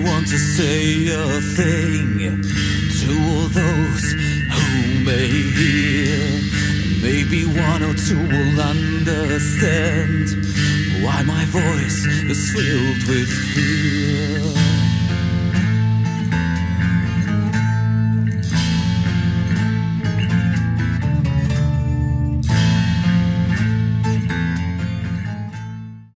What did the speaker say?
want to say a thing to all those who may hear. Maybe one or two will understand why my voice is filled with fear.